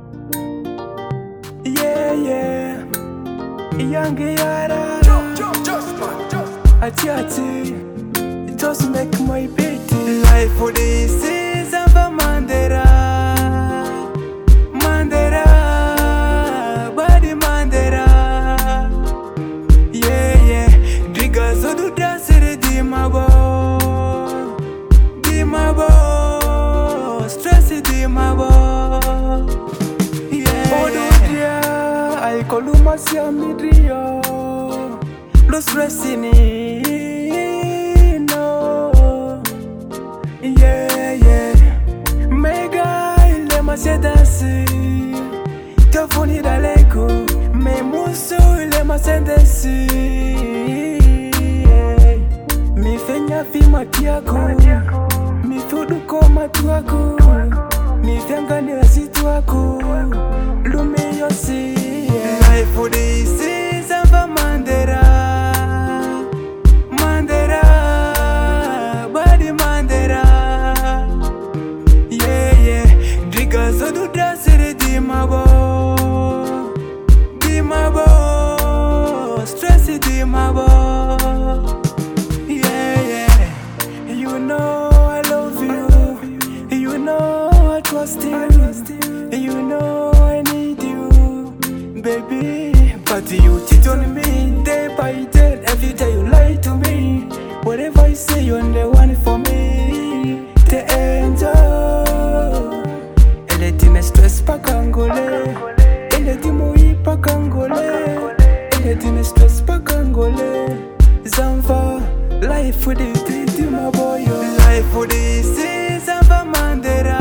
Yeah, yeah. Young Yara. Ati. Just make my beat. Life for this is of a Mandela. Mandela. Body Mandela. Yeah, yeah. Diga so do dance di mabo. Di mabo. Stress di mabo. I call you Masia Midrio. Lo stressing no. Yeah, yeah. Mega ile masedasi. Tofoni daleko. Me muso ile masendesi. Mi fenya fi makiako. Mi fudu koma tuako. Mi fenga ni rasitu wako. Lume yosi. Life for this is of a Mandela. Mandela. Body Mandela. Yeah, yeah. Diga so do dance di mabo. Di mabo. Stress di mabo. Yeah, yeah. You know I love you. You know I trust you. You know I need you, baby. But you cheat on me day by day. Every day you lie to me. Whatever I say, you're the one for me. The angel. Elle dit ne stress pas congolais. Elle dit moi pas congolais. Elle dit ne stress pas congolais. Zanfa, life for the treat my boy. Life for the season of Mandela.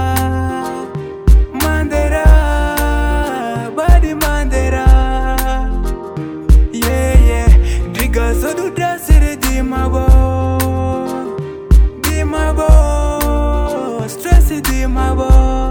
Mandela, body Mandela. Yeah, yeah. Diga so do dance di mabo. Di mabo. Stress di mabo.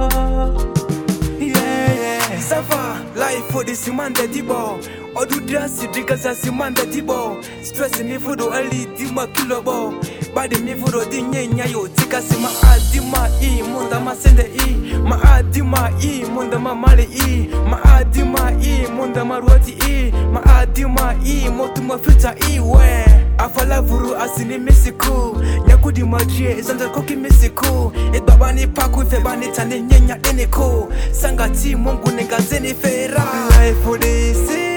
Yeah, yeah. Safa, life for the simanda dibo. Odu dance diga sa simanda dibo. Stress ni fudo ali di makilobo. Badi mi fudo di nyenya yo. Tika sima adima I munda masende I. Ma adima I munda ma mali I. Ma adima I munda ma ruati I. Ma adima I motu ma filter I we. Afala vuru asini misiku. Nyakudi madrie izanda koki misiku. Babani paku febani tani nyenya iniko. Sangati mungu negazeni fera. Life for this